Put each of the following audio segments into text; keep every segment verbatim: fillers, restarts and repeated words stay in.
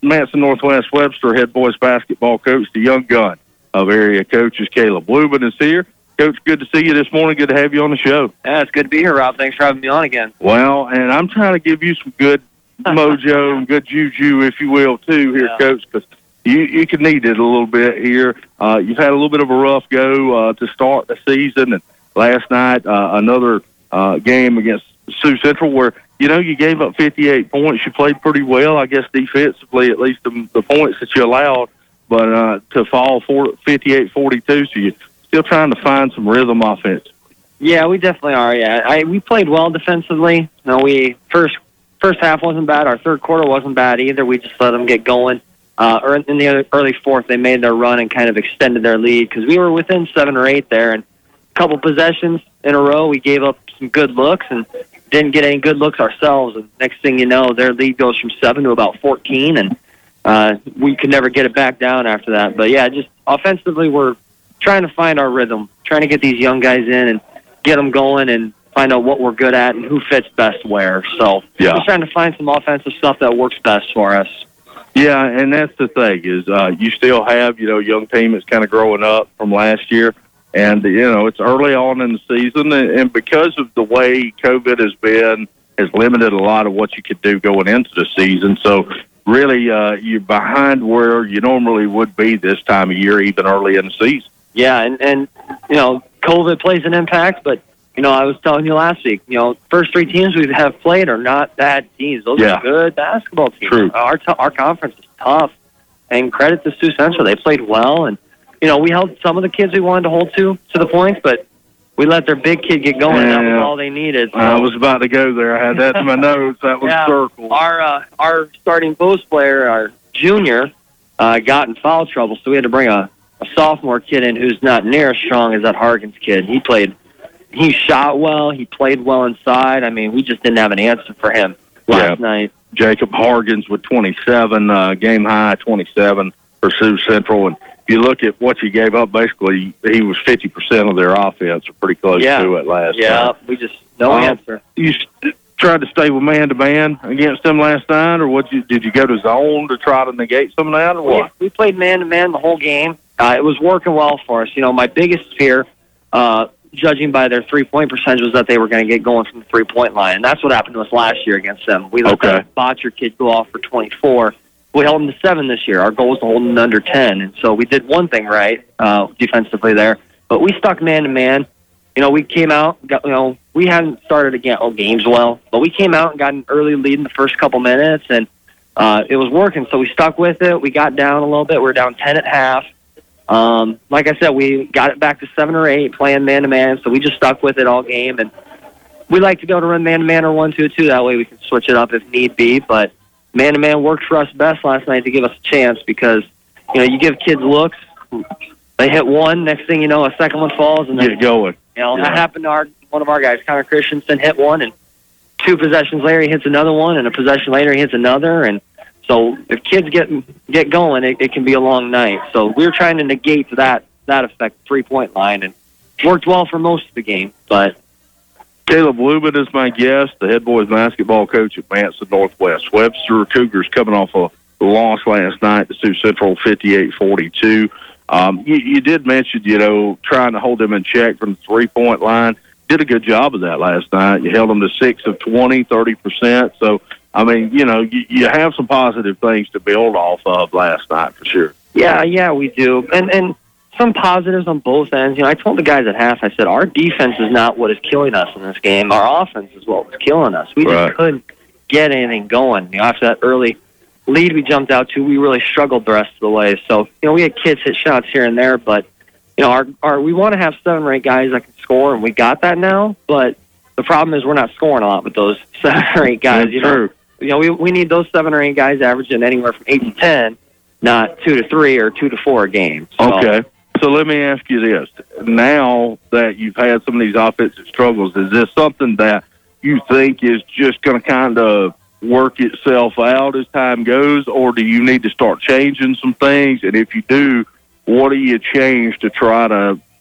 Manson Northwest Webster head boys basketball coach, the young gun of area coaches, Caleb Lubin, is here. Coach, good to see you this morning. Good to have you on the show. Yeah, it's good to be here, Rob. Thanks for having me on again. Well, and I'm trying to give you some good mojo and good juju, if you will, too, here, yeah. Coach, because you, you can need it a little bit here. Uh, you've had a little bit of a rough go uh, to start the season, and last night uh, another uh, game against Sioux Central where, you know, you gave up fifty-eight points. You played pretty well, I guess, defensively, at least the, the points that you allowed, but uh, to fall fifty-eight forty-two, so you're still trying to find some rhythm offense. Yeah, we definitely are, yeah. I, we played well defensively. You know, we first first half wasn't bad. Our third quarter wasn't bad either. We just let them get going. Uh, or in the early fourth, they made their run and kind of extended their lead because we were within seven or eight there. And a couple possessions in a row, we gave up some good looks and didn't get any good looks ourselves. And next thing you know, their lead goes from seven to about fourteen, and uh, we could never get it back down after that. But, yeah, just offensively, we're trying to find our rhythm, trying to get these young guys in and get them going and find out what we're good at and who fits best where. So yeah. we're trying to find some offensive stuff that works best for us. Yeah, and that's the thing is uh, you still have, you know, a young team that's kind of growing up from last year. And, you know, it's early on in the season, and because of the way COVID has been, has limited a lot of what you could do going into the season. So, really, uh, you're behind where you normally would be this time of year, even early in the season. Yeah, and, and you know, COVID plays an impact, but, you know, I was telling you last week, you know, first three teams we have played are not bad teams. Those yeah. are good basketball teams. True. Our, t- our conference is tough, and credit to Sioux Central. They played well, and you know, we held some of the kids we wanted to hold to to the points, but we let their big kid get going. Yeah, that was all they needed. So. I was about to go there. I had that in my notes. That was yeah, circled. Our uh, our starting post player, our junior, uh, got in foul trouble, so we had to bring a, a sophomore kid in who's not near as strong as that Harkins kid. He played, he shot well, he played well inside. I mean, we just didn't have an answer for him last yeah. night. Jacob Harkins with twenty-seven, uh, game high twenty-seven for Sioux Central, and you look at what you gave up, basically, he was fifty percent of their offense, or pretty close yeah. to it last yeah, time. Yeah, we just, no uh, answer. You st- tried to stay with man-to-man against them last night, or what? You, did you go to zone to try to negate some of that, or what? We, we played man-to-man the whole game. Uh, it was working well for us. You know, my biggest fear, uh, judging by their three-point percentage, was that they were going to get going from the three-point line, and that's what happened to us last year against them. We let okay. that Botcher kid go off for twenty-four. We held them to seven this year. Our goal was to hold them to under ten, and so we did one thing right uh, defensively there. But we stuck man to man. You know, we came out. Got, you know, we hadn't started again oh, games well, but we came out and got an early lead in the first couple minutes, and uh, it was working. So we stuck with it. We got down a little bit. We were down ten at half. Um, like I said, we got it back to seven or eight playing man to man. So we just stuck with it all game, and we like to be able to run man to man or one two two. That way we can switch it up if need be, but. Man-to-man worked for us best last night to give us a chance because, you know, you give kids looks, they hit one, next thing you know, a second one falls. And then, get going. You know, yeah. that happened to our one of our guys, Connor Christensen, hit one, and two possessions later he hits another one, and a possession later he hits another. And so if kids get get going, it, it can be a long night. So we were trying to negate that, that effect, three-point line, and worked well for most of the game, but... Caleb Lubin is my guest, the head boys basketball coach at Manson Northwest. Webster Cougars coming off a loss last night to Sioux Central, fifty-eight forty-two. Um, you, you did mention, you know, trying to hold them in check from the three-point line. Did a good job of that last night. You held them to six of twenty, thirty percent. So, I mean, you know, you, you have some positive things to build off of last night for sure. Yeah, yeah, we do. And, and, some positives on both ends. You know, I told the guys at half, I said, our defense is not what is killing us in this game. Our offense is what was killing us. We right. just couldn't get anything going. You know, after that early lead we jumped out to, we really struggled the rest of the way. So, you know, we had kids hit shots here and there, but, you know, our, our we want to have seven or eight guys that can score, and we got that now, but the problem is we're not scoring a lot with those seven or eight guys. That's you know, true. You know, we, we need those seven or eight guys averaging anywhere from eight to ten, not two to three or two to four a game. So, okay. So let me ask you this. Now that you've had some of these offensive struggles, is this something that you think is just going to kind of work itself out as time goes, or do you need to start changing some things? And if you do, what do you change to try to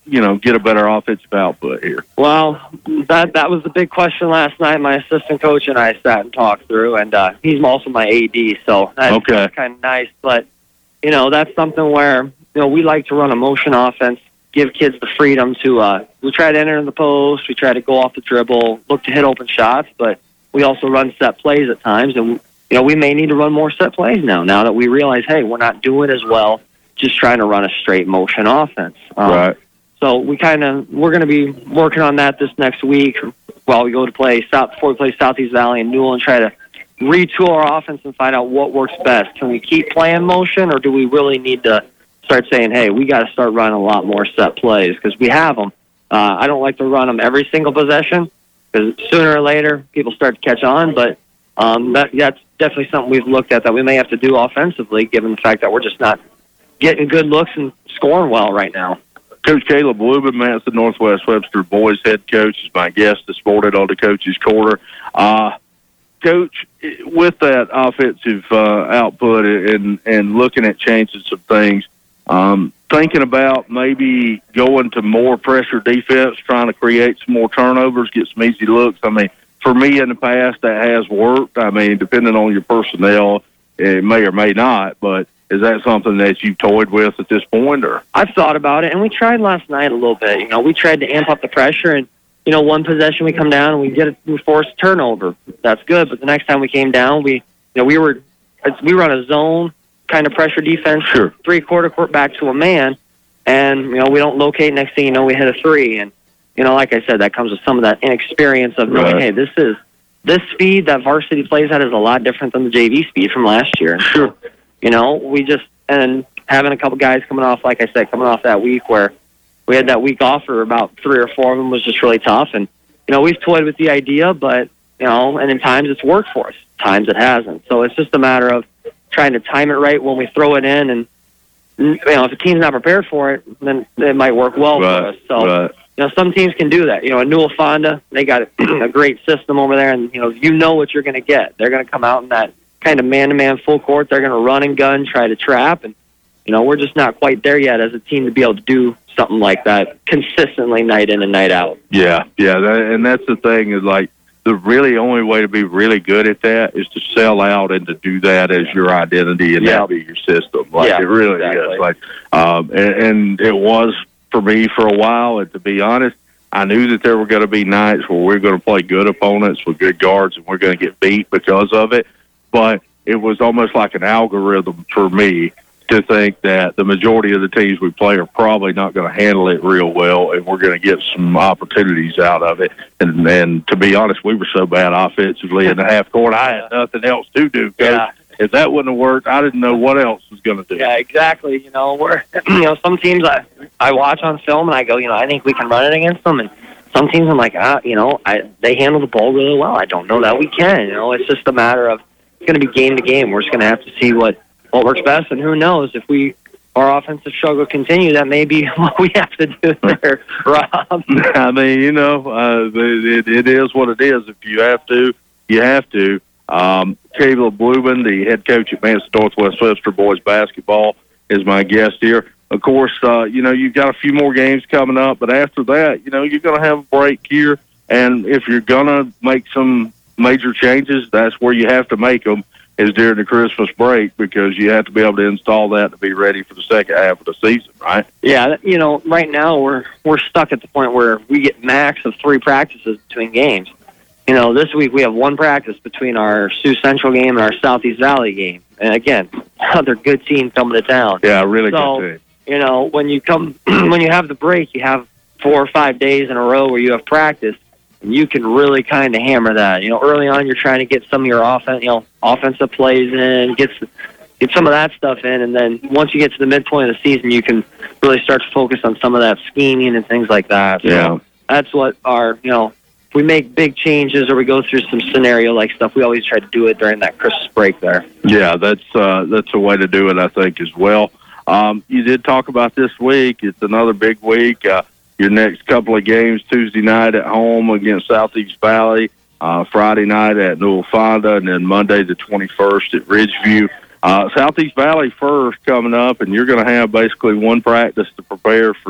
you know, get a better offensive output here? Well, that that was the big question last night. My assistant coach and I sat and talked through, and uh, he's also my A D, so that's, okay. that's kind of nice. But, you know, that's something where, you know, we like to run a motion offense, give kids the freedom to, uh, we try to enter in the post, we try to go off the dribble, look to hit open shots, but we also run set plays at times, and, you know, we may need to run more set plays now, now that we realize, hey, we're not doing as well just trying to run a straight motion offense. Um, right. So we kind of, we're going to be working on that this next week while we go to play South, before we play Southeast Valley and Newell, and try to retool our offense and find out what works best. Can we keep playing motion, or do we really need to start saying, hey, we got to start running a lot more set plays, because we have them. Uh, I don't like to run them every single possession, because sooner or later people start to catch on, but um, that, that's definitely something we've looked at that we may have to do offensively, given the fact that we're just not getting good looks and scoring well right now. Coach Caleb Lubin, Matson Northwest Webster boys head coach, is my guest this morning on the Coach's Corner. Uh, Coach, with that offensive uh, output and, and looking at changing some things, um, thinking about maybe going to more pressure defense, trying to create some more turnovers, get some easy looks. I mean, for me in the past, that has worked. I mean, depending on your personnel, it may or may not, but is that something that you've toyed with at this point? Or I've thought about it, and we tried last night a little bit. You know, we tried to amp up the pressure, and, you know, one possession we come down and we get a, we force a turnover. That's good, but the next time we came down, we, you know, we were, we run a zone kind of pressure defense, sure. three-quarter court back to a man, and, you know, we don't locate. Next thing you know, we hit a three, and, you know, like I said, that comes with some of that inexperience of knowing, right. hey, this is, this speed that varsity plays at is a lot different than the J V speed from last year. Sure. You know, we just, and having a couple guys coming off, like I said, coming off that week where we had that week off for about three or four of them was just really tough. And, you know, we've toyed with the idea, but, you know, and in times it's worked for us, times it hasn't. So it's just a matter of trying to time it right when we throw it in. And, you know, if a team's not prepared for it, then it might work well right, for us. So, right. you know, some teams can do that. You know, at Newell Fonda, they got a great system over there, and, you know, you know what you're going to get. They're going to come out in that kind of man-to-man full court. They're going to run and gun, try to trap, and, you know, we're just not quite there yet as a team to be able to do something like that consistently night in and night out. Yeah, yeah, that, and that's the thing is, like, the really only way to be really good at that is to sell out and to do that as your identity and yeah. that be your system. Like, yeah, it really exactly. is. Like, um, and, and it was for me for a while, and to be honest, I knew that there were going to be nights where we're going to play good opponents with good guards and we're going to get beat because of it. But it was almost like an algorithm for me to think that the majority of the teams we play are probably not going to handle it real well, and we're going to get some opportunities out of it. And then, to be honest, we were so bad offensively in the half court, I had nothing else to do. Yeah. If that wouldn't have worked, I didn't know what else was going to do. Yeah, exactly. You know, we're you know some teams I I watch on film and I go, you know, I think we can run it against them, and some teams I'm like, ah, you know, I they handle the ball really well. I don't know that we can. You know, it's just a matter of it's going to be game to game. We're just going to have to see what, what works best, and who knows if we our offensive struggle continue, that may be what we have to do there, Rob. I mean, you know, uh, it, it is what it is. If you have to, you have to. Um, Caleb Lubin, the head coach at Matson Northwest Webster boys basketball, is my guest here. Of course, uh, you know, you've got a few more games coming up, but after that, you know, you're going to have a break here. And if you're going to make some major changes, that's where you have to make them, is during the Christmas break, because you have to be able to install that to be ready for the second half of the season, right? Yeah, you know, right now we're we're stuck at the point where we get max of three practices between games. You know, this week we have one practice between our Sioux Central game and our Southeast Valley game. And again, another good team coming to town. Yeah, really so, good team. You know, when you come, when you have the break, you have four or five days in a row where you have practice, and you can really kind of hammer that. You know, early on you're trying to get some of your offense, you know, offensive plays in, get get some of that stuff in, and then once you get to the midpoint of the season, you can really start to focus on some of that scheming and things like that. So yeah, that's what our, you know. If we make big changes or we go through some scenario-like stuff, we always try to do it during that Christmas break there. Yeah, that's uh, that's a way to do it, I think, as well. Um, you did talk about this week. It's another big week. Uh, your next couple of games, Tuesday night at home against Southeast Valley, uh, Friday night at Newell Fonda, and then Monday the twenty-first at Ridgeview. Uh, Southeast Valley first coming up, and you're going to have basically one practice to prepare for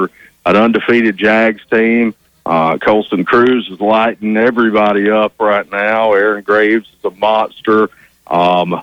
an undefeated Jags team. Uh, Colson Cruz is lighting everybody up right now. Aaron Graves is a monster. Um,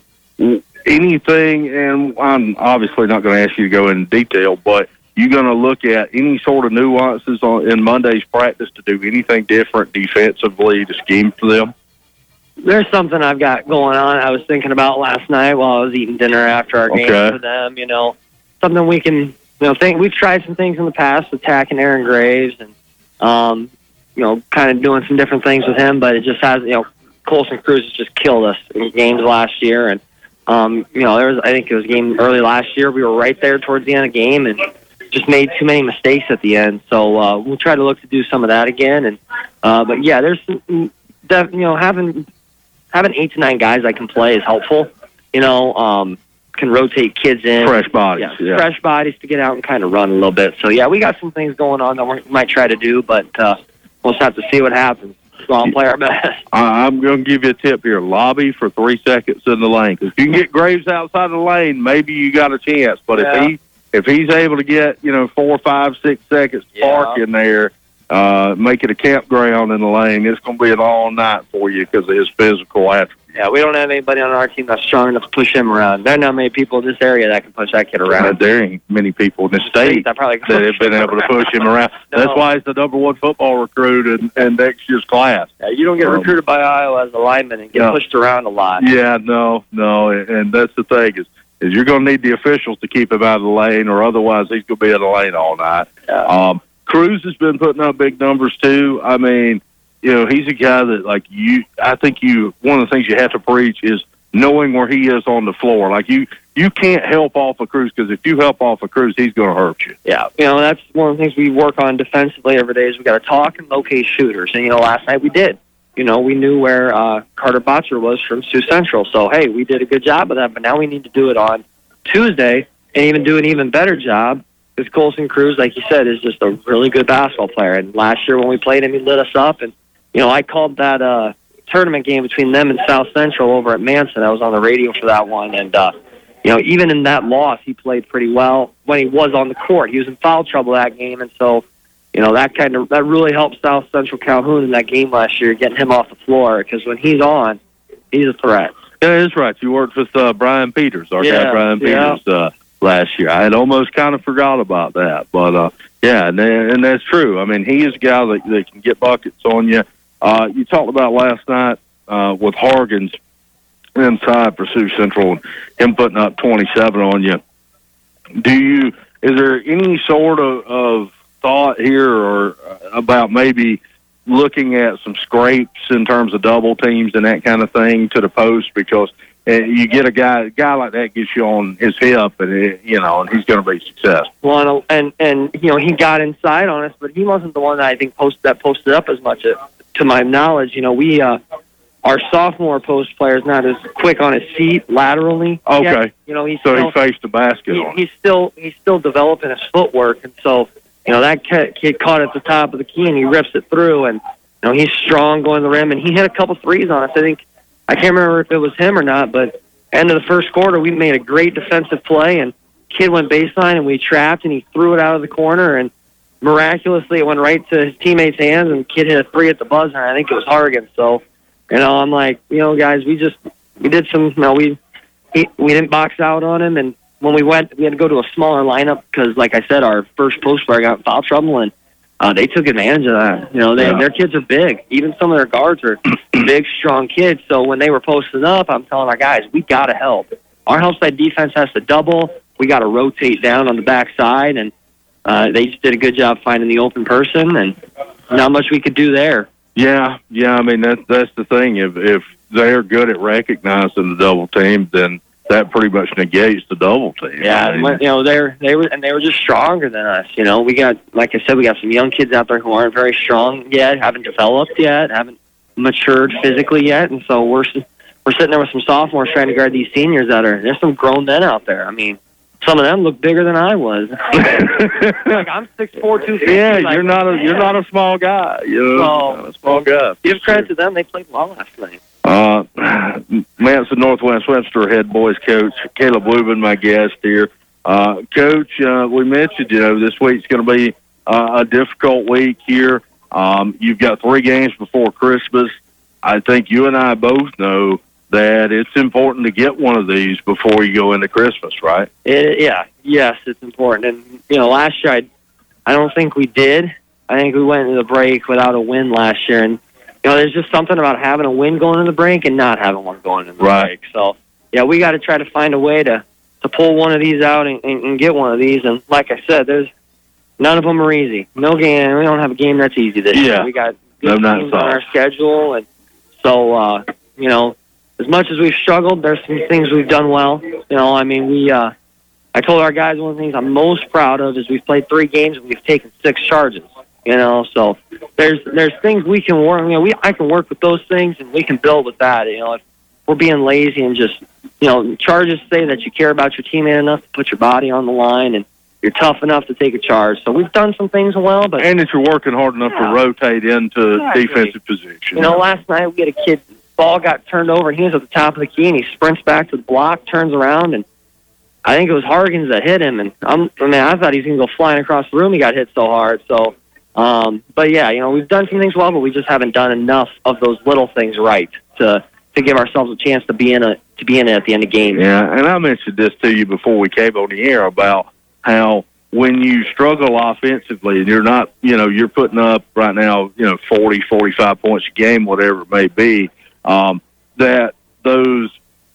anything, and I'm obviously not going to ask you to go into detail, but you're going to look at any sort of nuances on, in Monday's practice to do anything different defensively to scheme for them? There's something I've got going on. I was thinking about last night while I was eating dinner after our okay. game for them. You know, something we can, you know, think we've tried some things in the past, attacking Aaron Graves and, um, you know, kind of doing some different things with him, but it just has, you know, Colson Cruz has just killed us in games last year. And, um, you know, there was, I think it was a game early last year. We were right there towards the end of the game and just made too many mistakes at the end. So uh, we'll try to look to do some of that again. And uh, But, yeah, there's, some, def- you know, having having eight to nine guys that can play is helpful. You know, um, can rotate kids in. Fresh bodies. Yeah, yeah. fresh bodies to get out and kind of run a little bit. So, yeah, we got some things going on that we might try to do, but uh, we'll just have to see what happens. Go on, play our best. I'm going to give you a tip here. Lobby for three seconds in the lane. Because if you can get Graves outside the lane, maybe you got a chance. But yeah. if he if he's able to get, you know, four, five, six seconds to yeah. park in there, uh, make it a campground in the lane, it's going to be an all night for you because of his physical attributes. Yeah, we don't have anybody on our team that's strong enough to push him around. There are not many people in this area that can push that kid around. Uh, there ain't many people in the state that, probably that have been able to push him around. No. That's why he's the number one football recruit in, in next year's class. Yeah, you don't get um, recruited by Iowa as a lineman and get yeah. pushed around a lot. Yeah, no, no, and that's the thing is, is you're going to need the officials to keep him out of the lane, or otherwise he's going to be in the lane all night. Yeah. Um, Cruz has been putting up big numbers too. I mean, you know, he's a guy that, like, you, I think you, one of the things you have to preach is knowing where he is on the floor. Like, you, you can't help off of Cruz, because if you help off of Cruz, he's going to hurt you. Yeah, you know, that's one of the things we work on defensively every day is we got to talk and locate shooters. And, you know, last night we did. You know, we knew where uh, Carter Botcher was from Sioux Central. So, hey, we did a good job of that, but now we need to do it on Tuesday and even do an even better job. Because Colson Cruz, like you said, is just a really good basketball player. And last year when we played him, he lit us up. And, you know, I called that uh, tournament game between them and South Central over at Manson. I was on the radio for that one. And, uh, you know, even in that loss, he played pretty well when he was on the court. He was in foul trouble that game. And so, you know, that kind of, that really helped South Central Calhoun in that game last year, getting him off the floor. Because when he's on, he's a threat. Yeah, that's right. You worked with uh, Brian Peters, our yeah, guy Brian yeah. Peters, uh, last year. I had almost kind of forgot about that. But, uh, yeah, and, and that's true. I mean, he is a guy that, that can get buckets on you. Uh, you talked about last night uh, with Hargens inside for Sioux Central and him putting up twenty-seven on you. Do you, is there any sort of, of thought here or about maybe looking at some scrapes in terms of double teams and that kind of thing to the post? Because uh, you get a guy, a guy like that gets you on his hip, and it, you know, and he's going to be successful. Well, and and you know, he got inside on us, but he wasn't the one that I think posted that posted up as much. Uh, to my knowledge, you know, we uh, our sophomore post player is not as quick on his feet laterally. Okay, yet. You know, he's so still, he faced the basket he, on. He's still he's still developing his footwork, and so you know that kid caught at the top of the key and he rips it through, and you know he's strong going to the rim, and he hit a couple threes on us. I think I can't remember if it was him or not, but end of the first quarter we made a great defensive play, and kid went baseline and we trapped, and he threw it out of the corner, and miraculously it went right to his teammates' hands, and the kid hit a three at the buzzer. I think it was Hargan. So you know I'm like, you know guys, we just we did some you know we he, we didn't box out on him, and when we went, we had to go to a smaller lineup because, like I said, our first post player got in foul trouble, and uh, they took advantage of that. You know, they, yeah. their kids are big. Even some of their guards are big, strong kids. So when they were posting up, I'm telling our guys, we got to help. Our help side defense has to double. We got to rotate down on the backside, and uh, they just did a good job finding the open person, and not much we could do there. Yeah, yeah. I mean, that's that's the thing. If if they're good at recognizing the double team, then that pretty much negates the double team. Yeah, I mean, you know, they're they were and they were just stronger than us. You know, we got, like I said, we got some young kids out there who aren't very strong yet, haven't developed yet, haven't matured physically yet, and so we're we're sitting there with some sophomores trying to guard these seniors that are. There's some grown men out there. I mean, some of them look bigger than I was. Like I'm six four, two fifty. Yeah, like, you're not a you're not a small guy. You know, so, not a small guy. Give credit to them; they played well last night. Uh, Manson Northwest Webster head boys coach Caleb Lubin, my guest here. Uh, Coach, uh, we mentioned, you know, this week's going to be uh, a difficult week here. Um, you've got three games before Christmas. I think you and I both know that it's important to get one of these before you go into Christmas, right? It, yeah, yes, it's important. And, you know, last year I, I don't think we did. I think we went into the break without a win last year. And, you know, there's just something about having a win going into the break and not having one going into the right. break. So, yeah, we got to try to find a way to, to pull one of these out and, and, and get one of these. And like I said, there's none of them are easy. No game. We don't have a game that's easy this yeah. year. We got good no, teams on our schedule. And so, uh, you know, as much as we've struggled, there's some things we've done well. You know, I mean, we, uh, I told our guys one of the things I'm most proud of is we've played three games and we've taken six charges. You know, so there's there's things we can work. You know, we I can work with those things and we can build with that. You know, if we're being lazy and just, you know, charges say that you care about your teammate enough to put your body on the line and you're tough enough to take a charge. So we've done some things well, but and that you're working hard enough yeah. to rotate into exactly. defensive position. You know, last night we had a kid. Ball got turned over, and he was at the top of the key, and he sprints back to the block, turns around, and I think it was Harkins that hit him. And I'm, I mean, I thought he was going to go flying across the room. He got hit so hard. So, um, but yeah, you know, we've done some things well, but we just haven't done enough of those little things right to to give ourselves a chance to be in a to be in it at the end of the game. Yeah, and I mentioned this to you before we came on the air about how when you struggle offensively and you're not, you know, you're putting up right now, you know, forty, forty-five points a game, whatever it may be. Um, that those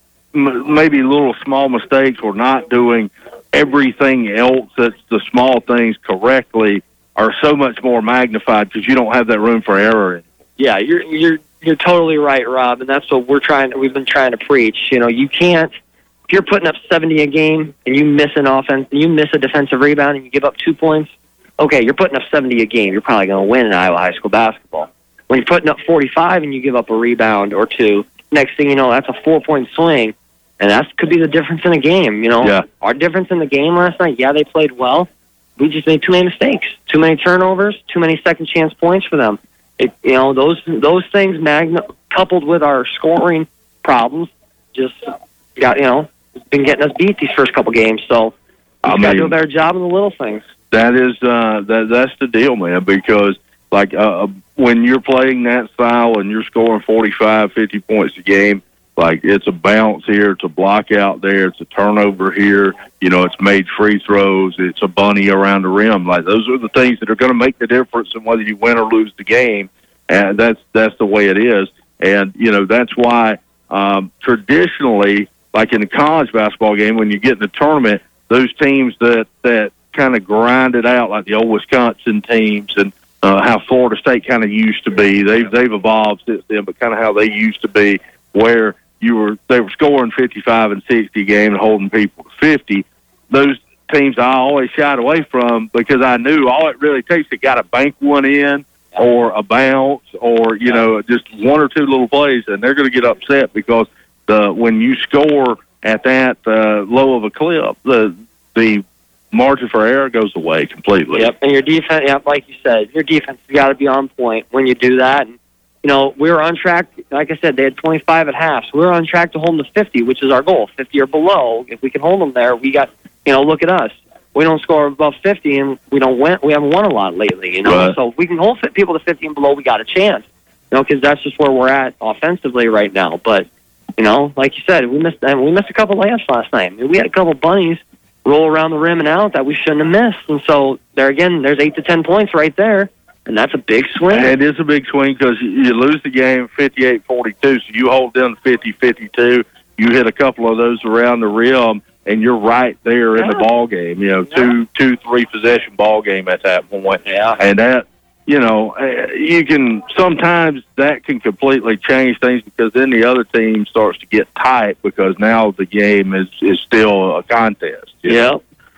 m- maybe little small mistakes or not doing everything else that's the small things correctly are so much more magnified because you don't have that room for error in. Yeah, you're you're you're totally right, Rob, and that's what we're trying. We've been trying to preach. You know, you can't if you're putting up seventy a game and you miss an offense, you miss a defensive rebound, and you give up two points. Okay, you're putting up seventy a game. You're probably going to win in Iowa high school basketball. When you're putting up forty-five and you give up a rebound or two, next thing you know, that's a four-point swing, and that could be the difference in a game. You know, yeah. Our difference in the game last night, yeah, they played well. We just made too many mistakes, too many turnovers, too many second-chance points for them. It, you know, those those things, magna, coupled with our scoring problems, just got you know been getting us beat these first couple games. So we got to do a better job of the little things. That is uh, that that's the deal, man. Because like. Uh, when you're playing that style and you're scoring forty-five, fifty points a game, like it's a bounce here, it's a block out there, it's a turnover here, you know, it's made free throws, it's a bunny around the rim. Like those are the things that are going to make the difference in whether you win or lose the game. And that's, that's the way it is. And, you know, that's why um, traditionally, like in the college basketball game, when you get in the tournament, those teams that, that kind of grind it out, like the old Wisconsin teams and, Uh, how Florida State kind of used to be. They've they've evolved since then, but kind of how they used to be, where you were they were scoring fifty-five and sixty a game and holding people to fifty. Those teams I always shied away from because I knew all it really takes to got to bank one in or a bounce or you know just one or two little plays, and they're going to get upset because the when you score at that uh, low of a clip, the the margin for error goes away completely. Yep, and your defense, yep, like you said, your defense has got to be on point when you do that. And, you know, we were on track, like I said, they had twenty-five at half, so we were on track to hold them to fifty, which is our goal, fifty or below. If we can hold them there, we got, you know, look at us. We don't score above fifty, and we don't win. We haven't won a lot lately, you know. Right. So if we can hold people to fifty and below, we got a chance, you know, because that's just where we're at offensively right now. But, you know, like you said, we missed we missed a couple layups last night. I mean, we had a couple bunnies roll around the rim and out that we shouldn't have missed. And so there again, there's eight to ten points right there, and that's a big swing. It is a big swing because you lose the game fifty-eight forty-two, so you hold down fifty fifty-two. You hit a couple of those around the rim, and you're right there in yeah. the ball game. You know, yeah. two, two, three possession ball game at that point. Yeah, and that. You know, you can sometimes that can completely change things because then the other team starts to get tight because now the game is, is still a contest. Yeah.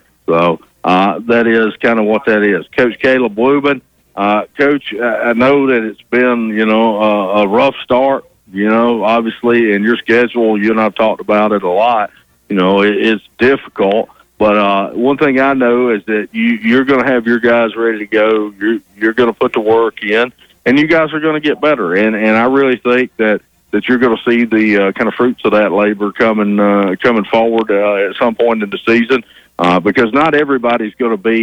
So uh, that is kind of what that is. Coach Caleb Lubin, uh, Coach, I know that it's been, you know, a, a rough start, you know, obviously, in your schedule, you and I have talked about it a lot. You know, it, it's difficult. But uh, one thing I know is that you, you're going to have your guys ready to go. You're you're going to put the work in, and you guys are going to get better. And and I really think that, that you're going to see the uh, kind of fruits of that labor coming uh, coming forward uh, at some point in the season, uh, because not everybody's going to be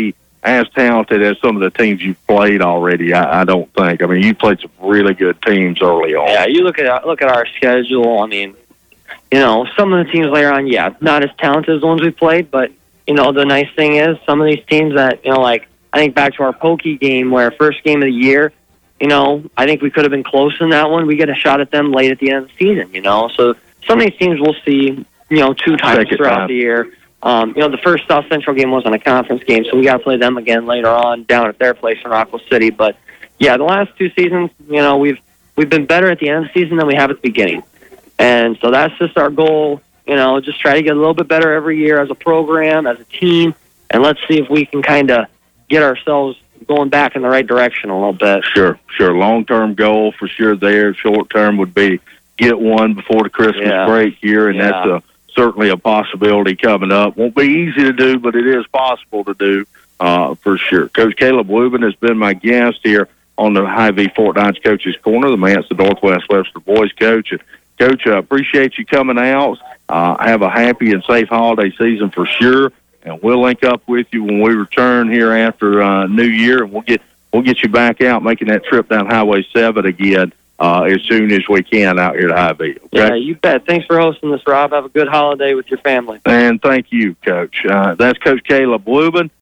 as talented as some of the teams you've played already. I, I don't think. I mean, you played some really good teams early on. Yeah, you look at look at our schedule. I mean, you know, some of the teams later on, yeah, not as talented as the ones we played, but you know, the nice thing is some of these teams that, you know, like I think back to our Pokey game where first game of the year, you know, I think we could have been close in that one. We get a shot at them late at the end of the season, you know. So some of these teams we'll see, you know, two times Second throughout time. the year. Um, you know, the first South Central game wasn't a conference game, so we got to play them again later on down at their place in Rockwell City. But, yeah, the last two seasons, you know, we've we've been better at the end of the season than we have at the beginning. And so that's just our goal, you know, just try to get a little bit better every year as a program, as a team, and let's see if we can kind of get ourselves going back in the right direction a little bit. Sure, sure. Long-term goal for sure there. Short-term would be get one before the Christmas Yeah. break here, and Yeah. that's a, certainly a possibility coming up. Won't be easy to do, but it is possible to do uh, for sure. Coach Caleb Lubin has been my guest here on the Hy-Vee Fort Dodge Coaches Corner, the Manson Northwest Webster boys coach. And Coach, I appreciate you coming out. Uh, have a happy and safe holiday season for sure, and we'll link up with you when we return here after uh, New Year, and we'll get we'll get you back out making that trip down Highway seven again uh, as soon as we can out here at Hy-Vee. Okay? Yeah, you bet. Thanks for hosting this, Rob. Have a good holiday with your family. And thank you, Coach. Uh, that's Coach Caleb Lubin.